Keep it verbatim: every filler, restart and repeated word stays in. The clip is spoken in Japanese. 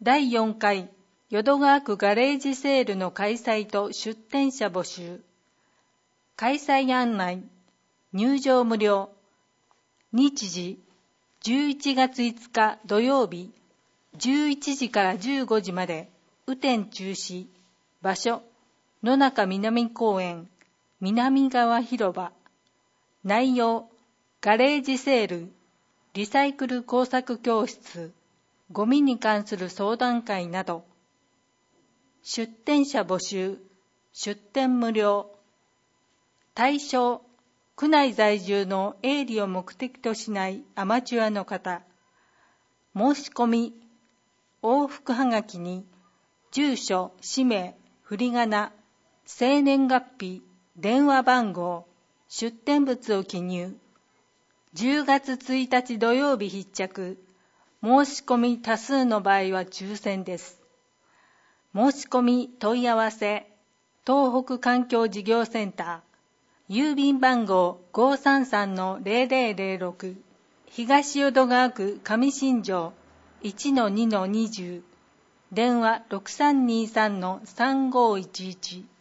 だいよんかい淀川区ガレージセールの開催と出店者募集。開催案内。入場無料。日時じゅういちがついつか土曜日じゅういちじからじゅうごじまで。雨天中止。場所野中南公園南側広場。内容ガレージセール、リサイクル工作教室、ゴミに関する相談会など。出店者募集、出店無料。対象、区内在住の営利を目的としないアマチュアの方。申し込み、往復はがきに、住所、氏名、振り仮名、生年月日、電話番号、出店物を記入。じゅうがつついたち土曜日必着。申し込み多数の場合は抽選です。申し込み問い合わせ、東北環境事業センター、郵便番号 ごーさんさんのゼロゼロゼロろく、東淀川区上新庄 いちのにのにじゅう、電話ろくさんにさんのさんごいちいち。